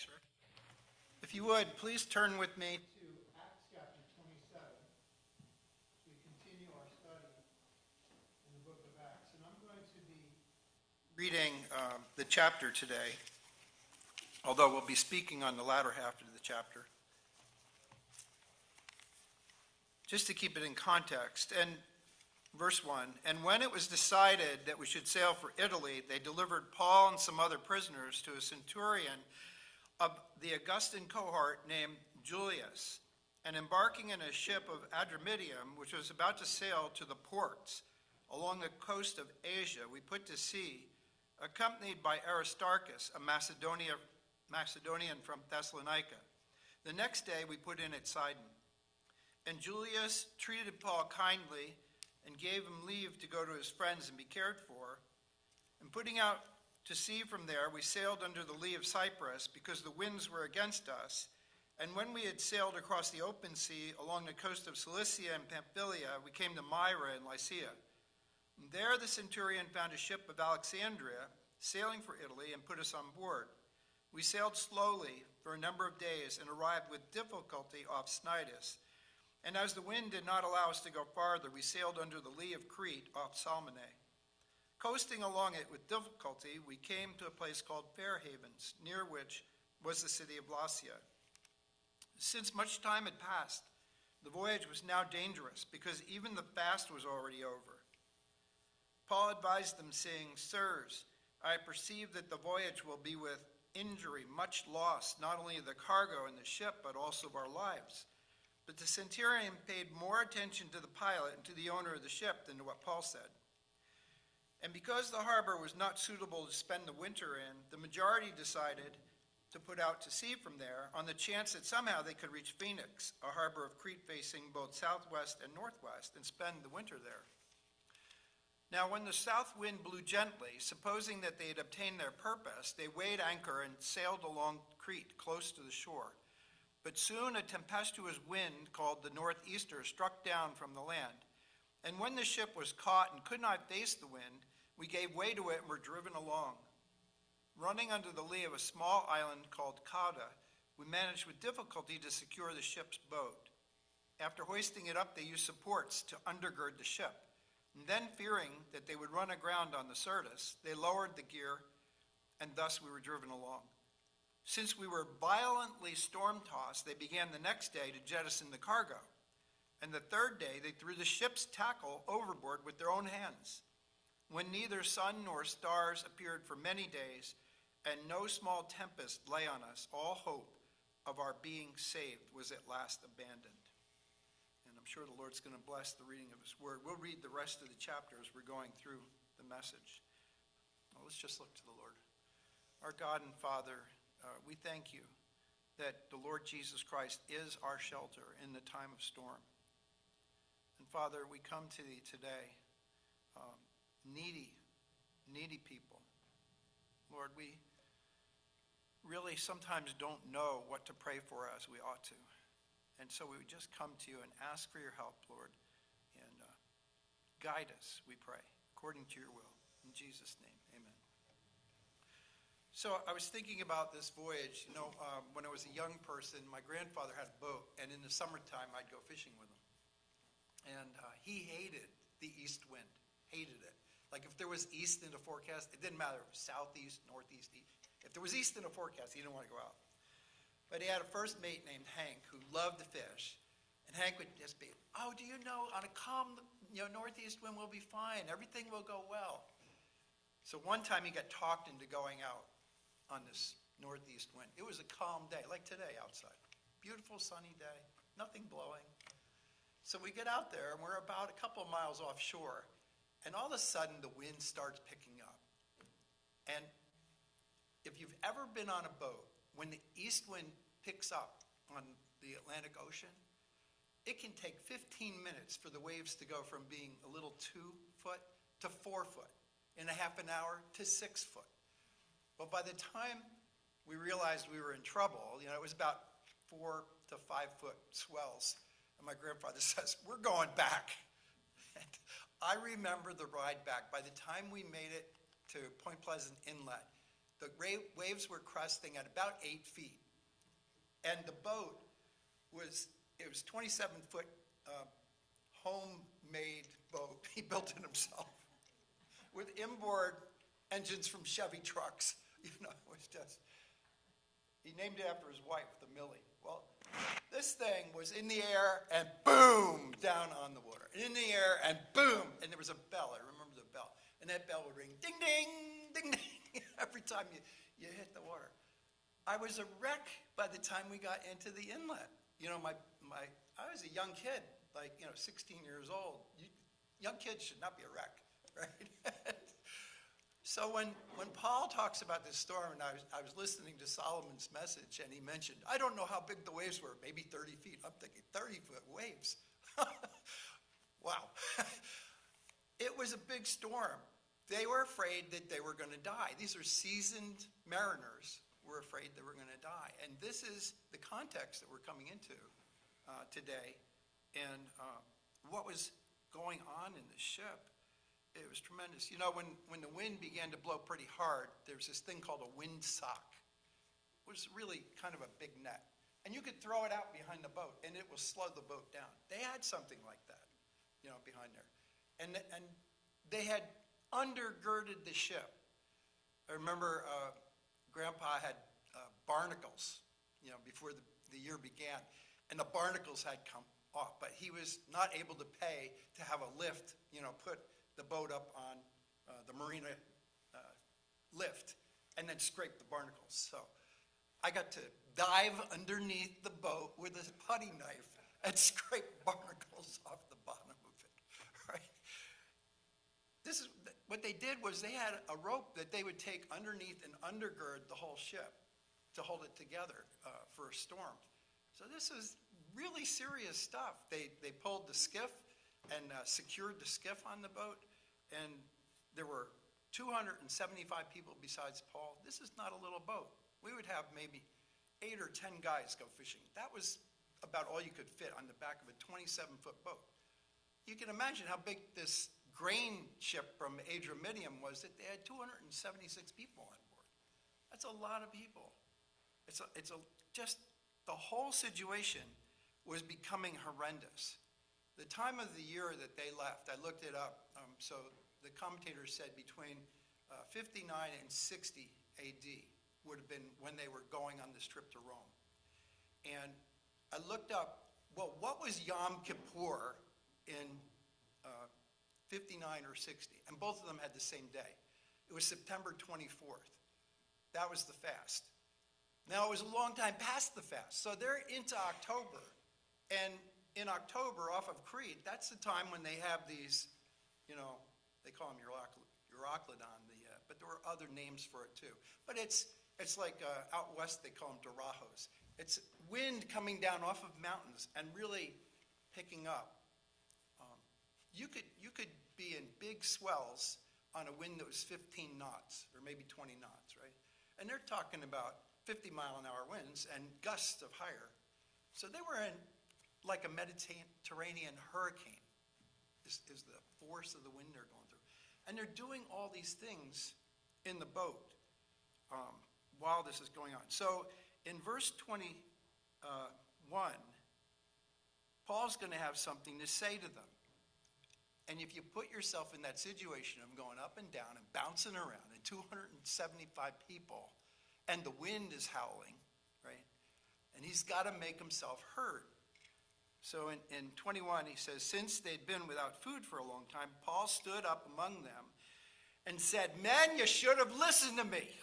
Thanks, Rick. If you would, please turn with me to Acts chapter 27. We continue our study in the book of Acts. And I'm going to be reading the chapter today, although we'll be speaking on the latter half of the chapter. Just to keep it in context. And verse 1, and when it was decided that we should sail for Italy, they delivered Paul and some other prisoners to a centurion of the Augustan cohort named Julius. And embarking in a ship of Adramyttium, which was about to sail to the ports along the coast of Asia, we put to sea, accompanied by Aristarchus, a Macedonian from Thessalonica. The next day we put in at Sidon. And Julius treated Paul kindly and gave him leave to go to his friends and be cared for. And putting out to sea from there, we sailed under the lee of Cyprus because the winds were against us. And when we had sailed across the open sea along the coast of Cilicia and Pamphylia, we came to Myra and Lycia. And there the centurion found a ship of Alexandria sailing for Italy and put us on board. We sailed slowly for a number of days and arrived with difficulty off Cnidus. And as the wind did not allow us to go farther, we sailed under the lee of Crete off Salmone. Coasting along it with difficulty, we came to a place called Fair Havens, near which was the city of Lasea. Since much time had passed, the voyage was now dangerous, because even the fast was already over. Paul advised them, saying, Sirs, I perceive that the voyage will be with injury, much loss, not only of the cargo and the ship, but also of our lives. But the centurion paid more attention to the pilot and to the owner of the ship than to what Paul said. And because the harbor was not suitable to spend the winter in, the majority decided to put out to sea from there on the chance that somehow they could reach Phoenix, a harbor of Crete facing both southwest and northwest, and spend the winter there. Now when the south wind blew gently, supposing that they had obtained their purpose, they weighed anchor and sailed along Crete close to the shore. But soon a tempestuous wind called the northeaster struck down from the land. And when the ship was caught and could not face the wind, we gave way to it and were driven along. Running under the lee of a small island called Cauda, we managed with difficulty to secure the ship's boat. After hoisting it up, they used supports to undergird the ship. And then, fearing that they would run aground on the Syrtis, they lowered the gear, and thus we were driven along. Since we were violently storm-tossed, they began the next day to jettison the cargo. And the third day they threw the ship's tackle overboard with their own hands. When neither sun nor stars appeared for many days, and no small tempest lay on us, all hope of our being saved was at last abandoned. And I'm sure the Lord's going to bless the reading of his word. We'll read the rest of the chapter as we're going through the message. Well, let's just look to the Lord. Our God and Father, we thank you that the Lord Jesus Christ is our shelter in the time of storm. And Father, we come to thee today, needy people. Lord, we really sometimes don't know what to pray for as we ought to. And so we would just come to you and ask for your help, Lord, and guide us, we pray, according to your will. In Jesus' name, amen. So I was thinking about this voyage. You know, when I was a young person, my grandfather had a boat, and in the summertime, I'd go fishing with him. And he hated the east wind, hated it. Like if there was east in the forecast, it didn't matter if it was southeast, northeast, east. If there was east in the forecast, he didn't want to go out. But he had a first mate named Hank who loved to fish. And Hank would just be, oh, do you know, on a calm, northeast wind, we'll be fine. Everything will go well. So one time he got talked into going out on this northeast wind. It was a calm day, like today outside. Beautiful sunny day, nothing blowing. So we get out there, and we're about a couple of miles offshore, and all of a sudden the wind starts picking up. And if you've ever been on a boat, when the east wind picks up on the Atlantic Ocean, it can take 15 minutes for the waves to go from being a little 2 foot to 4 foot, in a half an hour to 6 foot. But by the time we realized we were in trouble, it was about 4 to 5 foot swells. And my grandfather says, we're going back. And I remember the ride back. By the time we made it to Point Pleasant Inlet, The waves were cresting at about 8 feet. And the boat was 27-foot homemade boat. He built it himself with inboard engines from Chevy trucks. It was just, he named it after his wife, the Millie. Well, this thing was in the air and boom, down on the water. In the air and boom, and there was a bell. I remember the bell. And that bell would ring, ding, ding, ding, ding, every time you hit the water. I was a wreck by the time we got into the inlet. I was a young kid, 16 years old. Young kids should not be a wreck, right? So when Paul talks about this storm, and I was listening to Solomon's message, and he mentioned, I don't know how big the waves were, maybe 30 feet. I'm thinking 30-foot waves. Wow. It was a big storm. They were afraid that they were going to die. These are seasoned mariners who were afraid they were going to die. And this is the context that we're coming into today. And what was going on in the ship, it was tremendous. When the wind began to blow pretty hard, there's this thing called a windsock. It was really kind of a big net. And you could throw it out behind the boat, and it will slow the boat down. They had something like that, behind there. And they had undergirded the ship. I remember Grandpa had barnacles, before the year began. And the barnacles had come off, but he was not able to pay to have a lift, put the boat up on the marina lift and then scrape the barnacles. So I got to dive underneath the boat with a putty knife and scrape barnacles off the bottom of it, right? This is what they did was they had a rope that they would take underneath and undergird the whole ship to hold it together for a storm. So this is really serious stuff. They pulled the skiff and secured the skiff on the boat, and there were 275 people besides Paul. This is not a little boat. We would have maybe 8 or 10 guys go fishing. That was about all you could fit on the back of a 27-foot boat. You can imagine how big this grain ship from Adramyttium was, that they had 276 people on board. That's a lot of people. Just the whole situation was becoming horrendous. The time of the year that they left, I looked it up. So the commentators said between 59 and 60 AD would have been when they were going on this trip to Rome. And I looked up, well, what was Yom Kippur in 59 or 60? And both of them had the same day. It was September 24th. That was the fast. Now, it was a long time past the fast. So they're into October. And in October, off of Crete, that's the time when they have these, they call them Euroclydon, but there were other names for it too. But it's like out west, they call them Dorajos. It's wind coming down off of mountains and really picking up. You could be in big swells on a wind that was 15 knots, or maybe 20 knots, right? And they're talking about 50-mile-an-hour winds and gusts of higher. So they were in like a Mediterranean hurricane is the force of the wind they're going through. And they're doing all these things in the boat while this is going on. So in verse 21, Paul's going to have something to say to them. And if you put yourself in that situation of going up and down and bouncing around and 275 people and the wind is howling, right? And he's got to make himself heard. So in 21, he says, since they'd been without food for a long time, Paul stood up among them and said, men, you should have listened to me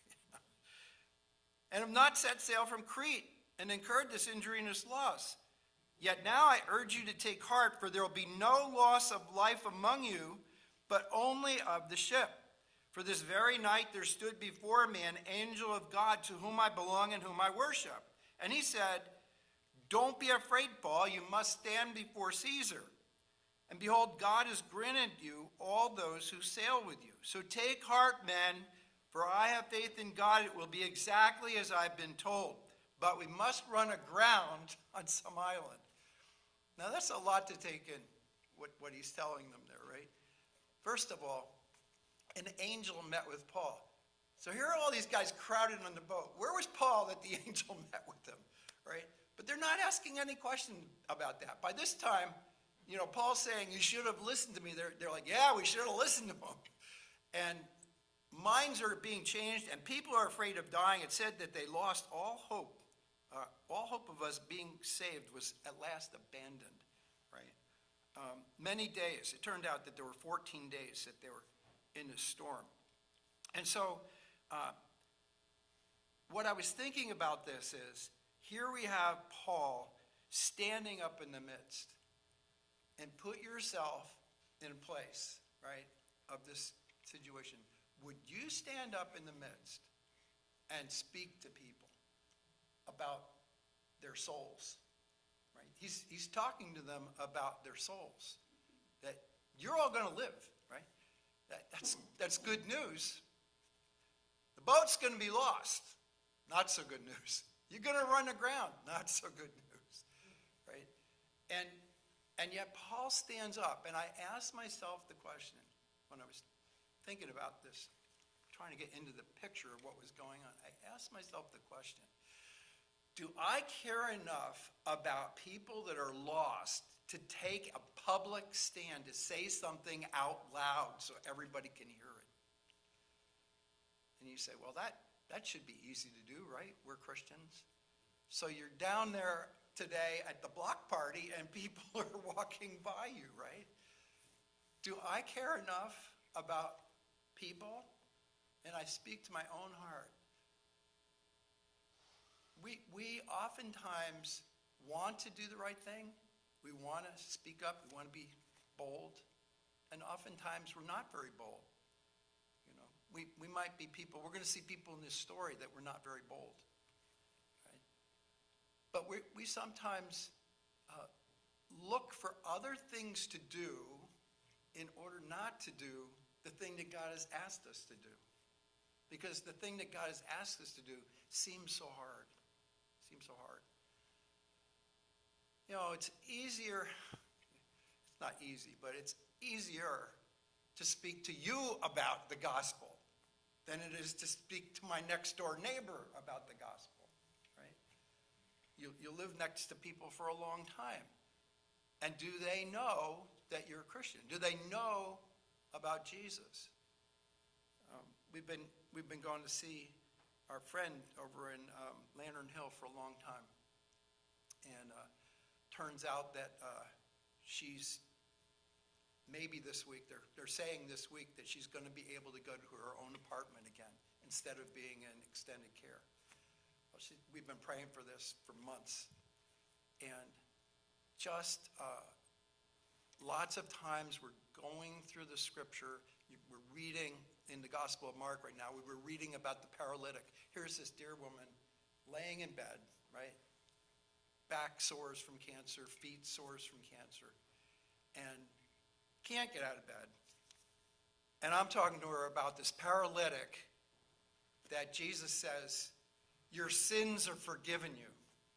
and have not set sail from Crete and incurred this injury and this loss. Yet now I urge you to take heart, for there will be no loss of life among you, but only of the ship. For this very night there stood before me an angel of God to whom I belong and whom I worship. And he said, don't be afraid, Paul, you must stand before Caesar. And behold, God has granted you all those who sail with you. So take heart, men, for I have faith in God. It will be exactly as I've been told. But we must run aground on some island. Now that's a lot to take in, what he's telling them there, right? First of all, an angel met with Paul. So here are all these guys crowded on the boat. Where was Paul that the angel met with them, right? But they're not asking any question about that. By this time, Paul's saying, you should have listened to me. They're like, yeah, we should have listened to him. And minds are being changed, and people are afraid of dying. It said that they lost all hope. All hope of us being saved was at last abandoned, right? Many days. It turned out that there were 14 days that they were in the storm. And so what I was thinking about this is, here we have Paul standing up in the midst. And put yourself in place, right, of this situation. Would you stand up in the midst and speak to people about their souls, right? He's talking to them about their souls, that you're all going to live, right? That's good news. The boat's going to be lost. Not so good news. You're going to run aground. Not so good news, right? And yet Paul stands up, and I asked myself the question when I was thinking about this, trying to get into the picture of what was going on. I asked myself the question, do I care enough about people that are lost to take a public stand, to say something out loud so everybody can hear it? And you say, well, that should be easy to do, right? We're Christians. So you're down there today at the block party and people are walking by you, right? Do I care enough about people? And I speak to my own heart. We oftentimes want to do the right thing. We want to speak up. We want to be bold. And oftentimes we're not very bold. We might be people, we're going to see people in this story that were not very bold. But we sometimes look for other things to do in order not to do the thing that God has asked us to do. Because the thing that God has asked us to do seems so hard. It's easier, it's not easy, but it's easier to speak to you about the gospel than it is to speak to my next door neighbor about the gospel. You live next to people for a long time. And do they know that you're a Christian? Do they know about Jesus? We've been going to see our friend over in Lantern Hill for a long time. And turns out that she's, maybe this week, they're saying this week that she's going to be able to go to her own apartment again instead of being in extended care. We've been praying for this for months. And just lots of times we're going through the scripture. We're reading in the Gospel of Mark right now. We were reading about the paralytic. Here's this dear woman laying in bed, right? Back sores from cancer, feet sores from cancer, and can't get out of bed. And I'm talking to her about this paralytic that Jesus says, your sins are forgiven you.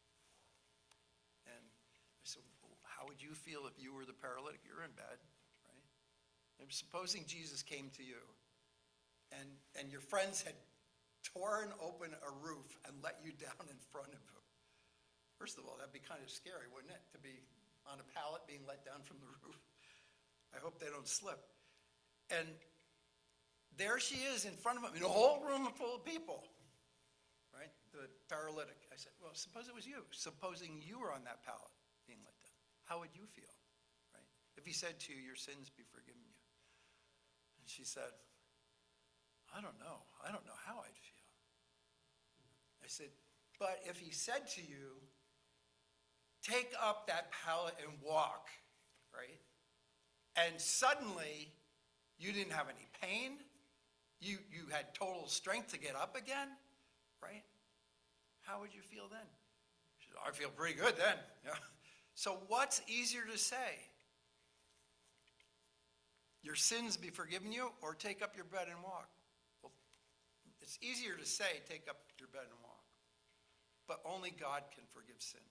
And I said, well, how would you feel if you were the paralytic? You're in bed, right? And supposing Jesus came to you and your friends had torn open a roof and let you down in front of him. First of all, that'd be kind of scary, wouldn't it? To be on a pallet being let down from the roof. I hope they don't slip. And there she is in front of him, in a whole room full of people. Right? The paralytic. I said, well, suppose it was you. Supposing you were on that pallet being let down. How would you feel? Right? If he said to you, your sins be forgiven you. And she said, I don't know. I don't know how I'd feel. I said, but if he said to you, take up that pallet and walk, right? And suddenly, you didn't have any pain. You had total strength to get up again. Right? How would you feel then? She said, I feel pretty good then. Yeah. So what's easier to say? Your sins be forgiven you, or take up your bed and walk? Well, it's easier to say, take up your bed and walk. But only God can forgive sins.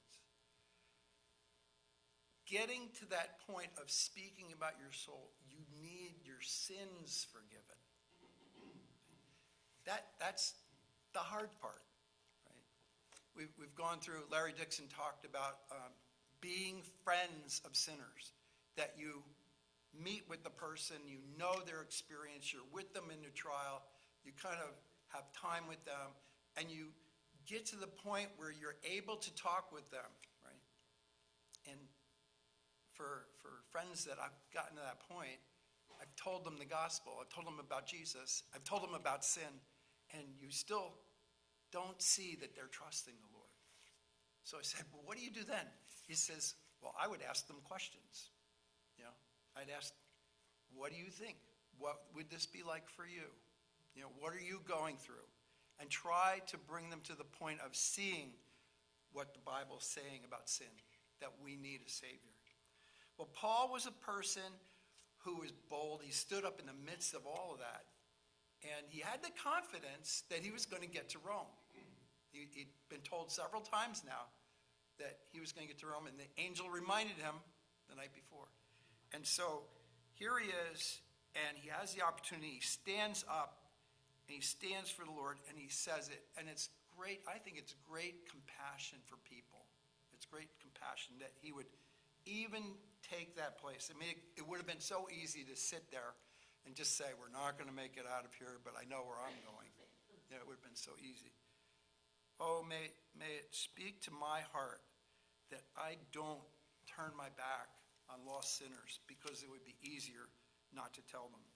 Getting to that point of speaking about your soul, you need your sins forgiven. That's the hard part, right? We've gone through, Larry Dixon talked about being friends of sinners, that you meet with the person, you know their experience, you're with them in the trial, you kind of have time with them, and you get to the point where you're able to talk with them, right? And for friends that I've gotten to that point, I've told them the gospel, I've told them about Jesus, I've told them about sin, and you still don't see that they're trusting the Lord. So I said, well, what do you do then? He says, well, I would ask them questions. You know, I'd ask, what do you think? What would this be like for you? You know, what are you going through? And try to bring them to the point of seeing what the Bible's saying about sin, that we need a Savior. Well, Paul was a person who was bold. He stood up in the midst of all of that. And he had the confidence that he was going to get to Rome. He'd been told several times now that he was going to get to Rome, and the angel reminded him the night before. And so here he is, and he has the opportunity. He stands up, and he stands for the Lord, and he says it. And it's great. I think it's great compassion for people. It's great compassion that he would even take that place. I mean, it would have been so easy to sit there and just say, we're not going to make it out of here, but I know where I'm going. You know, it would have been so easy. Oh, may it speak to my heart that I don't turn my back on lost sinners, because it would be easier not to tell them.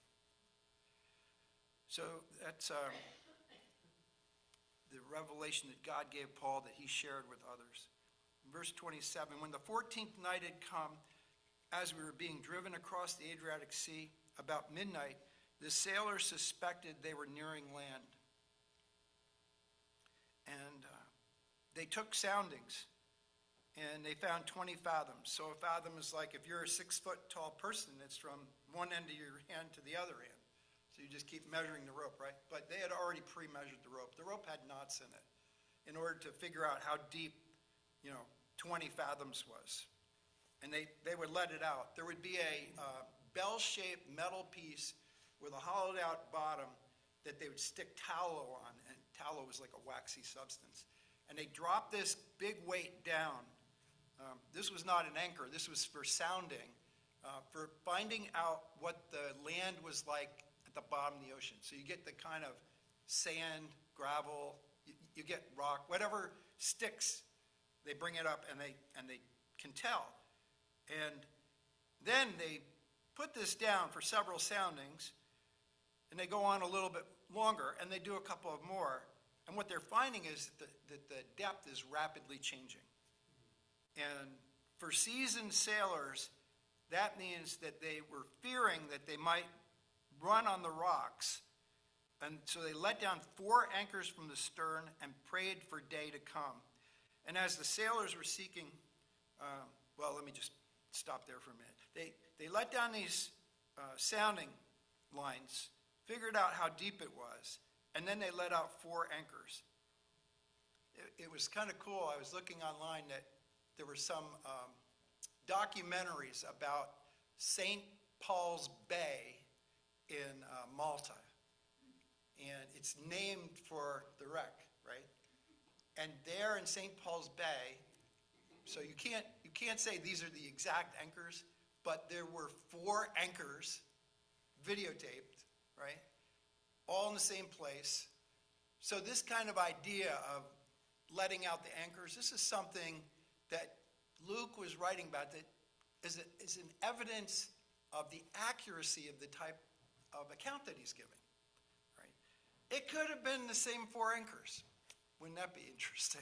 So that's the revelation that God gave Paul that he shared with others. In verse 27, when the 14th night had come, as we were being driven across the Adriatic Sea, about midnight, the sailors suspected they were nearing land. And they took soundings, and they found 20 fathoms. So a fathom is like, if you're a 6-foot-tall person, it's from one end of your hand to the other end. So you just keep measuring the rope, right? But they had already pre-measured the rope. The rope had knots in it in order to figure out how deep, 20 fathoms was. And they would let it out. There would be a bell-shaped metal piece with a hollowed-out bottom that they would stick tallow on, and tallow was like a waxy substance. And they dropped this big weight down. This was not an anchor. This was for sounding, for finding out what the land was like at the bottom of the ocean. So you get the kind of sand, gravel, you get rock, whatever sticks, they bring it up and they can tell. And then they put this down for several soundings, and they go on a little bit longer, and they do a couple of more. And what they're finding is that the depth is rapidly changing. And for seasoned sailors, that means that they were fearing that they might run on the rocks. And so they let down 4 anchors from the stern and prayed for day to come. And as the sailors were seeking, let me just stop there for a minute. They let down these sounding lines, figured out how deep it was, and then they let out 4 anchors. It was kind of cool. I was looking online that there were some documentaries about St. Paul's Bay in Malta. And it's named for the wreck, right? And there in St. Paul's Bay, so you can't say these are the exact anchors, but there were 4 anchors videotaped, right? All in the same place. So this kind of idea of letting out the anchors, this is something that Luke was writing about that is an evidence of the accuracy of the type of account that he's giving, right? It could have been the same 4 anchors. Wouldn't that be interesting?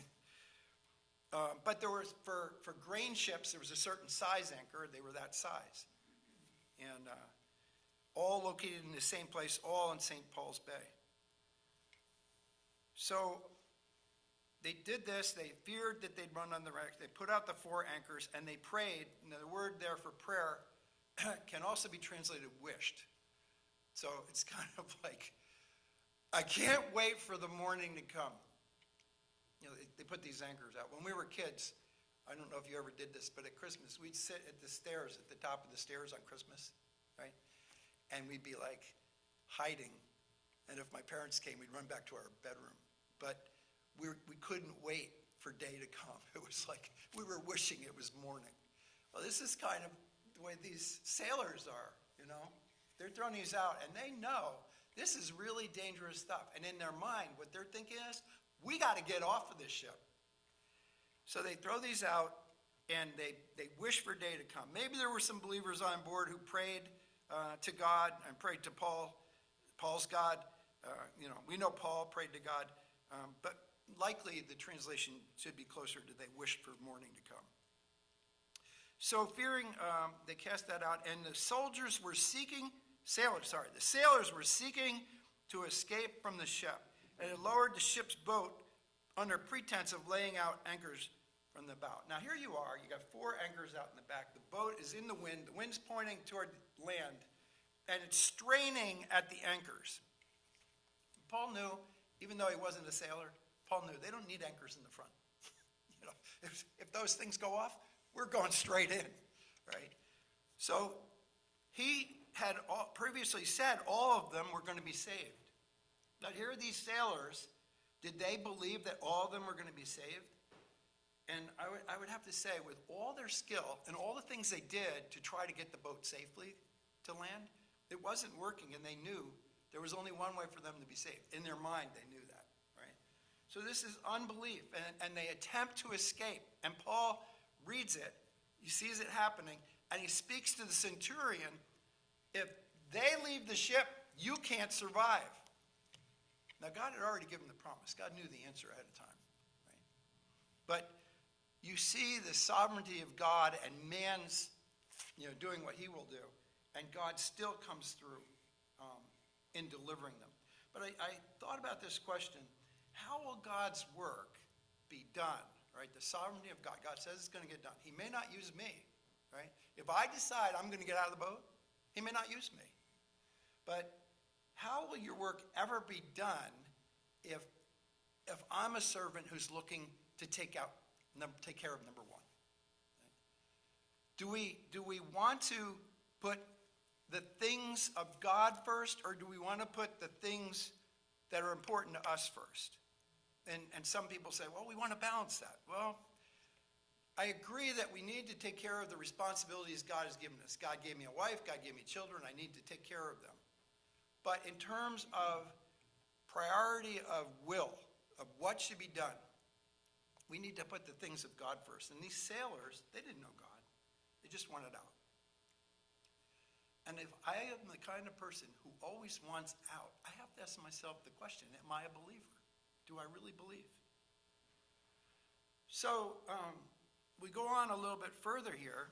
But there was, for grain ships, there was a certain size anchor. They were that size. And all located in the same place, all in St. Paul's Bay. So they did this. They feared that they'd run on the wreck. They put out the 4 anchors, and they prayed. And the word there for prayer can also be translated wished. So it's kind of like, I can't wait for the morning to come. They put these anchors out. When we were kids, I don't know if you ever did this, but at Christmas, we'd sit at the stairs, at the top of the stairs on Christmas, right? And we'd be like hiding And if my parents came, we'd run back to our bedroom. But we couldn't wait for day to come. It was like we were wishing it was morning. Well, this is kind of the way these sailors are, you know. They're throwing these out, and they know this is really dangerous stuff. And in their mind, what they're thinking is, we got to get off of this ship. So they throw these out, and they wish for day to come. Maybe there were some believers on board who prayed to God and prayed to Paul's God. We know Paul prayed to God, but likely the translation should be closer to they wished for morning to come. So fearing, they cast that out, and the sailors were seeking to escape from the ship, and it lowered the ship's boat under pretense of laying out anchors from the bow. Now here you are, you got 4 anchors out in the back. The boat is in the wind's pointing toward land, and it's straining at the anchors. Paul knew, even though he wasn't a sailor, Paul knew they don't need anchors in the front. If those things go off, we're going straight in, right? So he had previously said all of them were going to be saved. Now here are these sailors. Did they believe that all of them were going to be saved? And I would have to say, with all their skill and all the things they did to try to get the boat safely to land, it wasn't working, and they knew there was only one way for them to be saved. In their mind, they knew that, right? So this is unbelief, and they attempt to escape. And Paul reads it, he sees it happening, and he speaks to the centurion, if they leave the ship, you can't survive. Now, God had already given the promise. God knew the answer ahead of time, right? But you see the sovereignty of God and man's, doing what he will do, and God still comes through in delivering them. But I thought about this question: how will God's work be done? Right? The sovereignty of God. God says it's going to get done. He may not use me, right? If I decide I'm going to get out of the boat, he may not use me. But how will your work ever be done if I'm a servant who's looking to take care of number one? Right? Do we want to put the things of God first, or do we want to put the things that are important to us first? And some people say, well, we want to balance that. Well, I agree that we need to take care of the responsibilities God has given us. God gave me a wife, God gave me children, I need to take care of them. But in terms of priority of will, of what should be done, we need to put the things of God first. And these sailors, they didn't know God. They just wanted out. And if I am the kind of person who always wants out, I have to ask myself the question, am I a believer? Do I really believe? So we go on a little bit further here,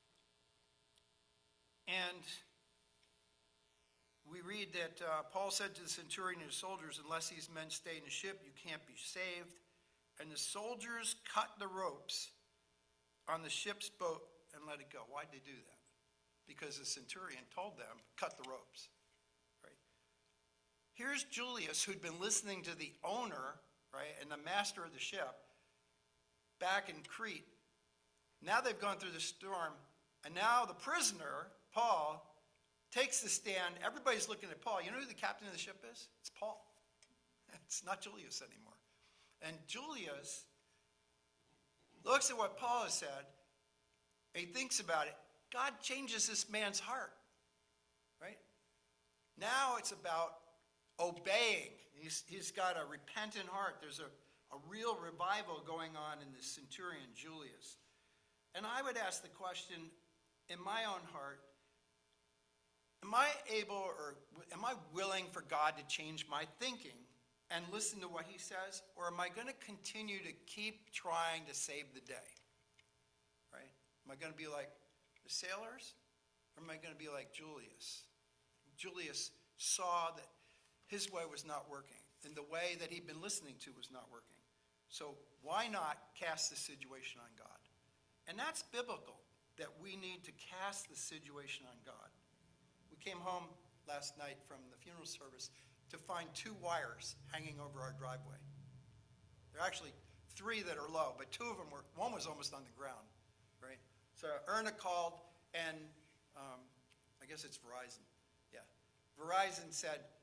and we read that Paul said to the centurion and his soldiers, unless these men stay in the ship, you can't be saved. And the soldiers cut the ropes on the ship's boat and let it go. Why'd they do that? Because the centurion told them, cut the ropes. Right? Here's Julius, who'd been listening to the owner, right, and the master of the ship back in Crete. Now they've gone through the storm, and now the prisoner, Paul, takes the stand. Everybody's looking at Paul. You know who the captain of the ship is? It's Paul. It's not Julius anymore. And Julius looks at what Paul has said, and he thinks about it. God changes this man's heart, right? Now it's about obeying. He's got a repentant heart. There's a real revival going on in the centurion, Julius. And I would ask the question, in my own heart, am I able, or am I willing for God to change my thinking and listen to what he says? Or am I going to continue to keep trying to save the day? Right? Am I going to be like the sailors? Or am I going to be like Julius? Julius saw that his way was not working, and the way that he'd been listening to was not working. So why not cast the situation on God? And that's biblical, that we need to cast the situation on God. We came home last night from the funeral service to find 2 wires hanging over our driveway. There are actually 3 that are low, but 2 of them one was almost on the ground, right? So Erna called, and I guess it's Verizon. Yeah. Verizon said,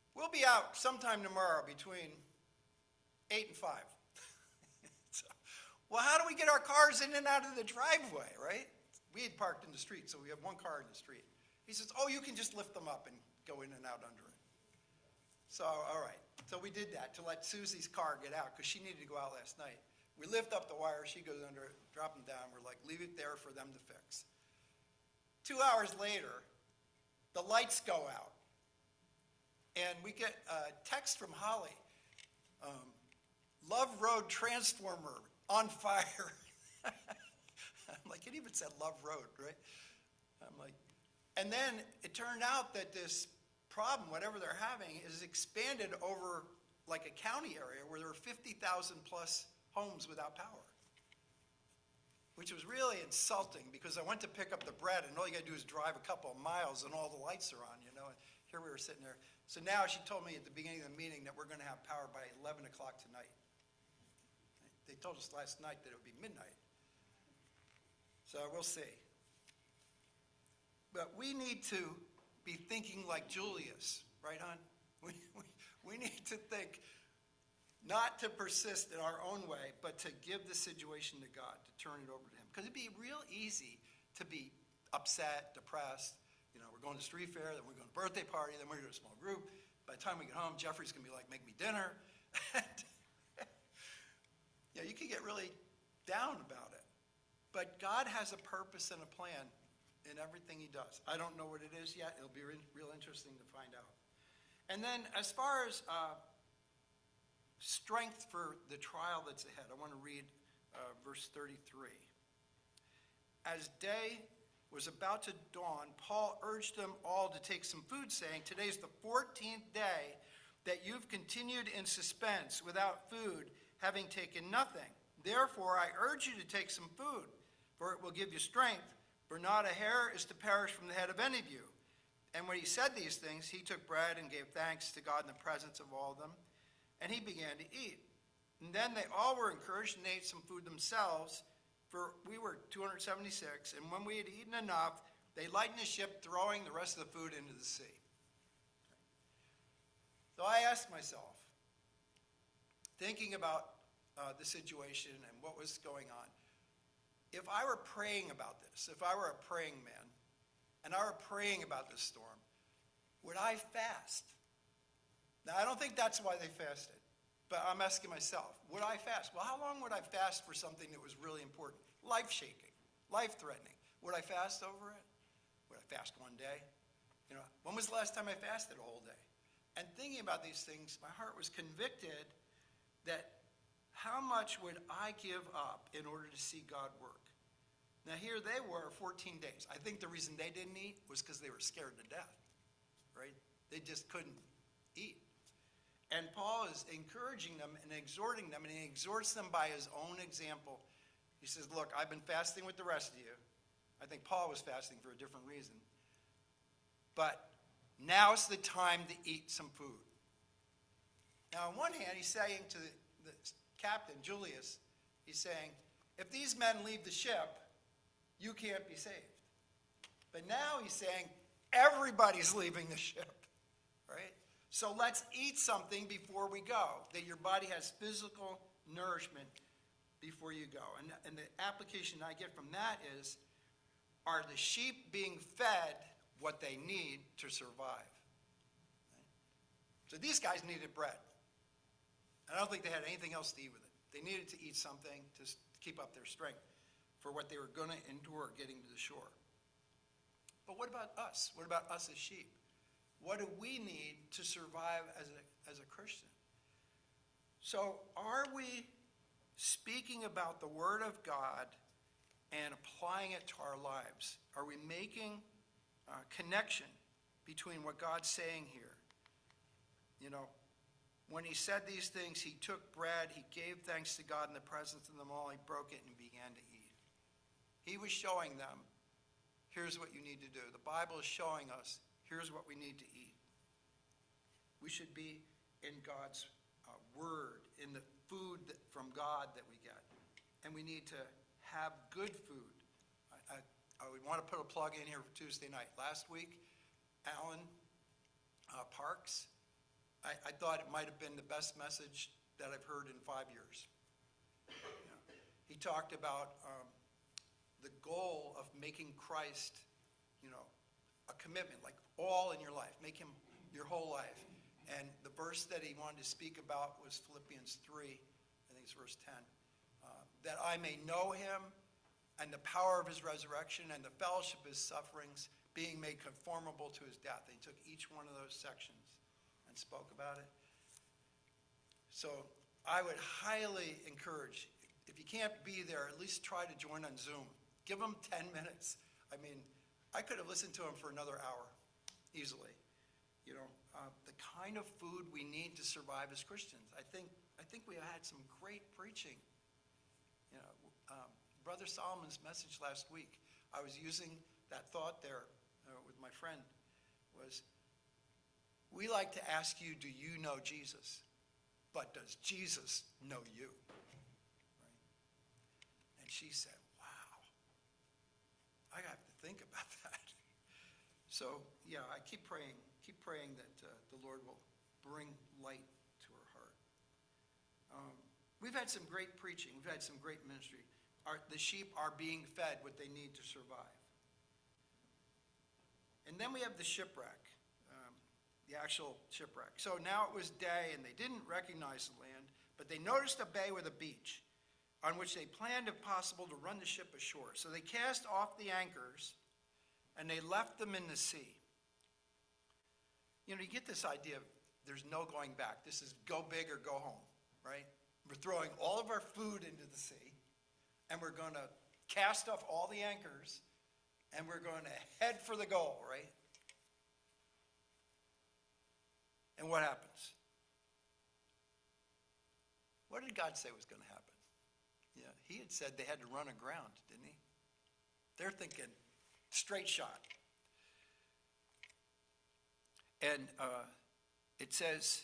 We'll be out sometime tomorrow between 8 and 5. So, well, how do we get our cars in and out of the driveway, right? We had parked in the street, so we have one car in the street. He says, oh, you can just lift them up and go in and out under it. So, all right. So we did that to let Susie's car get out because she needed to go out last night. We lift up the wire, she goes under it, drop them down. We're like, leave it there for them to fix. 2 hours later, the lights go out. And we get a text from Holly. Love Road transformer on fire. I'm like, it even said Love Road, right? I'm like, and then it turned out that this problem, whatever they're having, is expanded over like a county area where there are 50,000 plus homes without power. Which was really insulting because I went to pick up the bread and all you got to do is drive a couple of miles and all the lights are on, you know. And here we were sitting there. So now she told me at the beginning of the meeting that we're going to have power by 11 o'clock tonight. They told us last night that it would be midnight. So we'll see. But we need to be thinking like Julius, right, hon? We need to think not to persist in our own way, but to give the situation to God, to turn it over to him. Because it'd be real easy to be upset, depressed. You know, we're going to street fair, then we're going to birthday party, then we're going to a small group. By the time we get home, Jeffrey's going to be like, make me dinner. Yeah, you can get really down about it. But God has a purpose and a plan in everything he does. I don't know what it is yet. It'll be real interesting to find out. And then as far as strength for the trial that's ahead, I want to read verse 33. As day was about to dawn, Paul urged them all to take some food, saying, today's the 14th day that you've continued in suspense without food, having taken nothing. Therefore, I urge you to take some food, for it will give you strength, for not a hair is to perish from the head of any of you. And when he said these things, he took bread and gave thanks to God in the presence of all of them, and he began to eat. And then they all were encouraged and ate some food themselves, for we were 276, and when we had eaten enough, they lightened the ship, throwing the rest of the food into the sea. So I asked myself, thinking about the situation and what was going on, if I were praying about this, if I were a praying man, and I were praying about this storm, would I fast? Now, I don't think that's why they fasted, but I'm asking myself, would I fast? Well, how long would I fast for something that was really important? Life-shaking, life-threatening. Would I fast over it? Would I fast one day? You know, when was the last time I fasted a whole day? And thinking about these things, my heart was convicted that how much would I give up in order to see God work? Now, here they were 14 days. I think the reason they didn't eat was because they were scared to death, right? They just couldn't eat. And Paul is encouraging them and exhorting them, and he exhorts them by his own example. He says, look, I've been fasting with the rest of you. I think Paul was fasting for a different reason. But now's the time to eat some food. Now, on one hand, he's saying to the captain, Julius, he's saying, if these men leave the ship, you can't be saved. But now he's saying, everybody's leaving the ship, right? So let's eat something before we go, that your body has physical nourishment before you go. And the application I get from that is, are the sheep being fed what they need to survive? Right? So these guys needed bread. And I don't think they had anything else to eat with it. They needed to eat something to keep up their strength for what they were going to endure getting to the shore. But what about us? What about us as sheep? What do we need to survive as a Christian? So are we speaking about the Word of God and applying it to our lives? Are we making a connection between what God's saying here? You know, when he said these things, he took bread, he gave thanks to God in the presence of them all, he broke it and began to eat. He was showing them, here's what you need to do. The Bible is showing us, here's what we need to eat. We should be in God's word, in the food from God that we get. And we need to have good food. I would want to put a plug in here for Tuesday night. Last week, Alan Parks I thought it might have been the best message that I've heard in 5 years. He talked about the goal of making Christ, a commitment, like all in your life. Make him your whole life. And the verse that he wanted to speak about was Philippians 3, I think it's verse 10. That I may know him and the power of his resurrection and the fellowship of his sufferings, being made conformable to his death. And he took each one of those sections and spoke about it. So I would highly encourage, if you can't be there, at least try to join on Zoom. Give them 10 minutes. I mean, I could have listened to him for another hour, easily. The kind of food we need to survive as Christians. I think we had some great preaching. Brother Solomon's message last week, I was using that thought there with my friend, was we like to ask you, do you know Jesus? But does Jesus know you? Right? And she said, wow, I have to think about that. So, yeah, I keep praying that the Lord will bring light to her heart. We've had some great preaching. We've had some great ministry. The sheep are being fed what they need to survive. And then we have the shipwreck, the actual shipwreck. So now it was day, and they didn't recognize the land, but they noticed a bay with a beach on which they planned, if possible, to run the ship ashore. So they cast off the anchors, and they left them in the sea. You get this idea of there's no going back. This is go big or go home, right? We're throwing all of our food into the sea, and we're going to cast off all the anchors, and we're going to head for the goal, right? And what happens? What did God say was going to happen? Yeah, he had said they had to run aground, didn't he? They're thinking straight shot. And it says,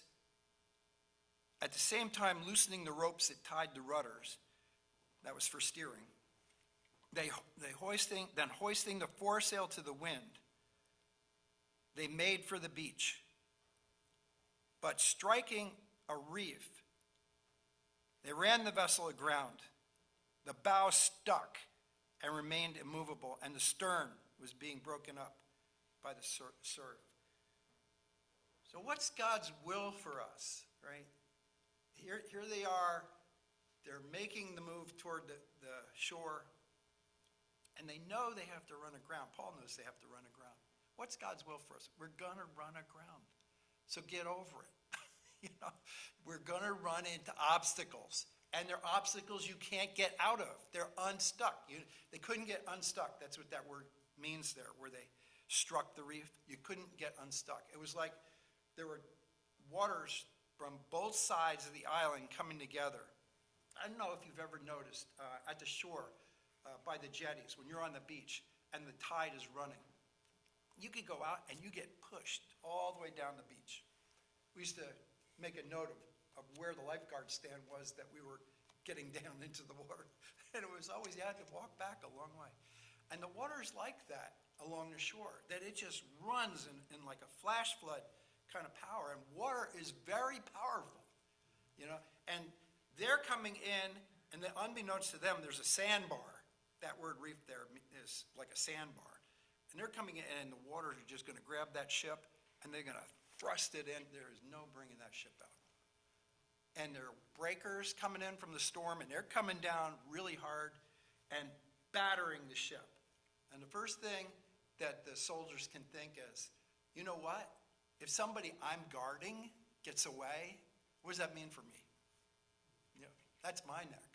at the same time loosening the ropes that tied the rudders, that was for steering, then hoisting the foresail to the wind, they made for the beach. But striking a reef, they ran the vessel aground. The bow stuck and remained immovable, and the stern was being broken up by the surf. So what's God's will for us, right? Here they are. They're making the move toward the shore, and they know they have to run aground. Paul knows they have to run aground. What's God's will for us? We're going to run aground. So get over it. We're going to run into obstacles, and they're obstacles you can't get out of. They're unstuck. They couldn't get unstuck. That's what that word means there, where they struck the reef. You couldn't get unstuck. It was like there were waters from both sides of the island coming together. I don't know if you've ever noticed at the shore by the jetties, when you're on the beach and the tide is running, you could go out and you get pushed all the way down the beach. We used to make a note of where the lifeguard stand was that we were getting down into the water. And it was always, you had to walk back a long way. And the water's like that along the shore, that it just runs in like a flash flood kind of power. And water is very powerful, and they're coming in, and then unbeknownst to them, there's a sandbar. That word reef there is like a sandbar. And they're coming in, and the water is just going to grab that ship, and they're going to thrust it in. There is no bringing that ship out. And there are breakers coming in from the storm, and they're coming down really hard and battering the ship. And the first thing that the soldiers can think is, you know what? If somebody I'm guarding gets away, what does that mean for me? That's my neck.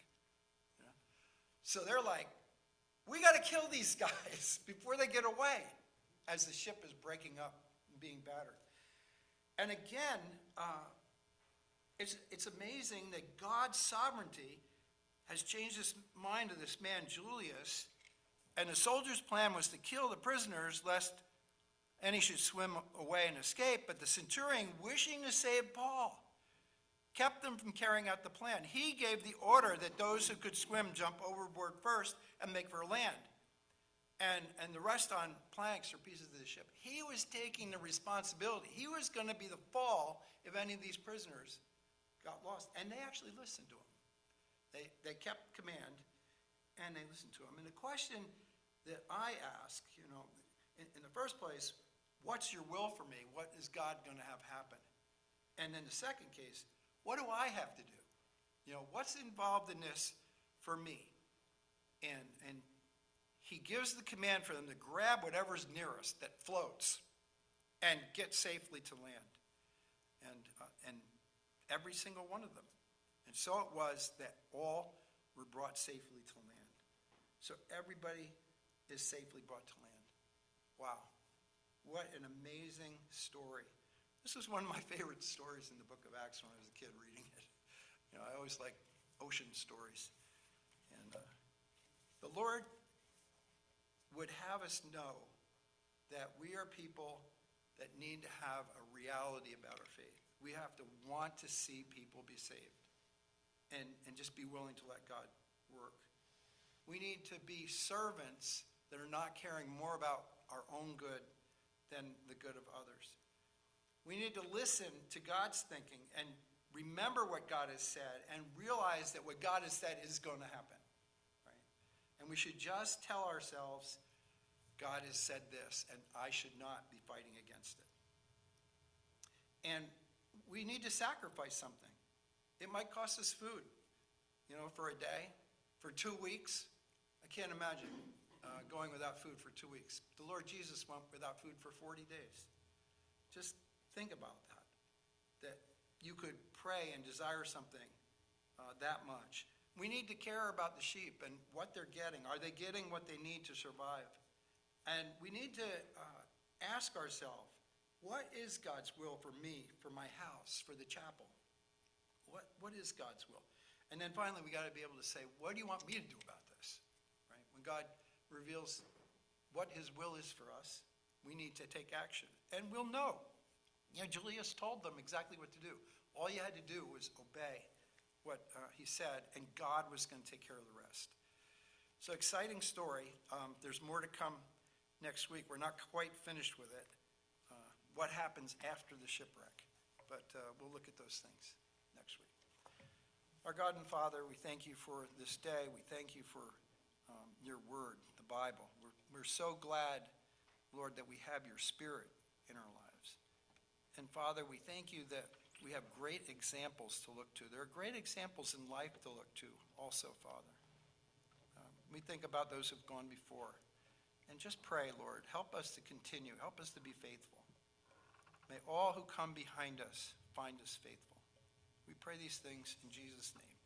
So they're like, we got to kill these guys before they get away, as the ship is breaking up and being battered. And again, it's amazing that God's sovereignty has changed his mind of this man, Julius, and the soldiers' plan was to kill the prisoners lest any should swim away and escape, but the centurion, wishing to save Paul, kept them from carrying out the plan. He gave the order that those who could swim jump overboard first and make for land. and the rest on planks or pieces of the ship. He was taking the responsibility. He was going to be the fall if any of these prisoners got lost. And they actually listened to him. They kept command, and they listened to him. And the question that I ask, in the first place, what's your will for me? What is God going to have happen? And then the second case, what do I have to do? What's involved in this for me? And he gives the command for them to grab whatever's nearest that floats and get safely to land. And every single one of them. And so it was that all were brought safely to land. So everybody is safely brought to land. Wow. What an amazing story. This was one of my favorite stories in the book of Acts when I was a kid reading it. I always like ocean stories. And the Lord would have us know that we are people that need to have a reality about our faith. We have to want to see people be saved and just be willing to let God work. We need to be servants that are not caring more about our own good than the good of others. We need to listen to God's thinking and remember what God has said and realize that what God has said is going to happen. Right? And we should just tell ourselves, God has said this, and I should not be fighting against it. And we need to sacrifice something. It might cost us food, for a day, for 2 weeks. I can't imagine going without food for 2 weeks. The Lord Jesus went without food for 40 days. Just think about that you could pray and desire something that much. We need to care about the sheep and what they're getting. Are they getting what they need to survive? And we need to ask ourselves, what is God's will for me, for my house, for the chapel? What is God's will? And then finally, we got to be able to say, what do you want me to do about this? Right? When God reveals what his will is for us, we need to take action. And we'll know. Julius told them exactly what to do. All you had to do was obey what he said, and God was going to take care of the rest. So exciting story. There's more to come next week. We're not quite finished with it. What happens after the shipwreck? But we'll look at those things next week. Our God and Father, we thank you for this day. We thank you for your word, the Bible. We're so glad, Lord, that we have your Spirit in our lives. And Father, we thank you that we have great examples to look to. There are great examples in life to look to also, Father. We think about those who've gone before. And just pray, Lord, help us to continue. Help us to be faithful. May all who come behind us find us faithful. We pray these things in Jesus' name.